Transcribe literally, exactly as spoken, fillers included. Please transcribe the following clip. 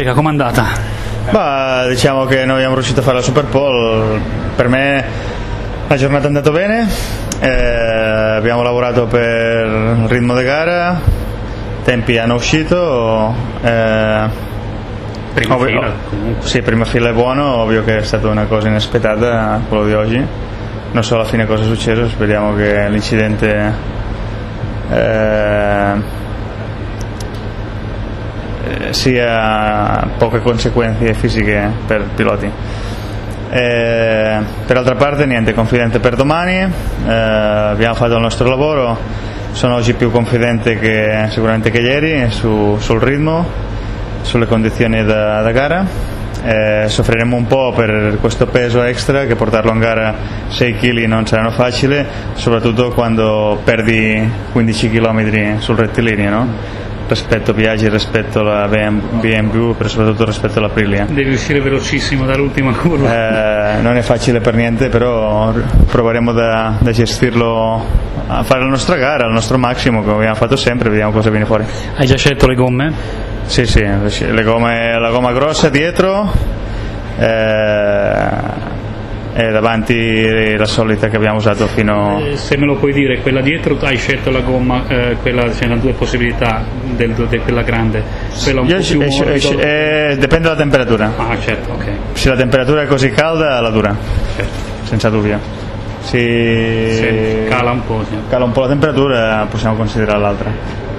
Fonseca, com'è andata? Bah, diciamo che noi abbiamo riuscito a fare la Super Pole. Per me la giornata è andata bene, eh, abbiamo lavorato per il ritmo di gara, i tempi hanno uscito, eh, Prima ovvio, fila comunque. Sì, prima fila è buono, ovvio che è stata una cosa inaspettata quello di oggi, non so alla fine cosa è successo, speriamo che l'incidente eh, sia poche conseguenze fisiche per i piloti. Eh, per altra parte niente, confidente per domani, eh, abbiamo fatto il nostro lavoro, sono oggi più confidente che sicuramente che ieri su, sul ritmo, sulle condizioni da, da gara. Eh, soffriremo un po' per questo peso extra, che portarlo in gara sei chili non saranno facile, soprattutto quando perdi quindici chilometri sul rettilineo, no? Rispetto a Biaggi, rispetto alla B M W, per soprattutto rispetto all'Aprilia. Devi uscire velocissimo dall'ultima curva. Eh, non è facile per niente, però proveremo da, da gestirlo, a fare la nostra gara al nostro massimo, come abbiamo fatto sempre, vediamo cosa viene fuori. Hai già scelto le gomme? Sì, sì, le gomme, la gomma grossa dietro, eh, e davanti la solita che abbiamo usato fino. Eh, se me lo puoi dire, quella dietro hai scelto la gomma, eh, quella, c'erano due possibilità del, de quella grande, quella un Io po' più eh, morbido. eh, dipende dalla temperatura. Ah, certo, ok. Se la temperatura è così calda, la dura, Certo. senza dubbio. Se Sì, cala un po', sì. cala un po' la temperatura, possiamo considerare l'altra.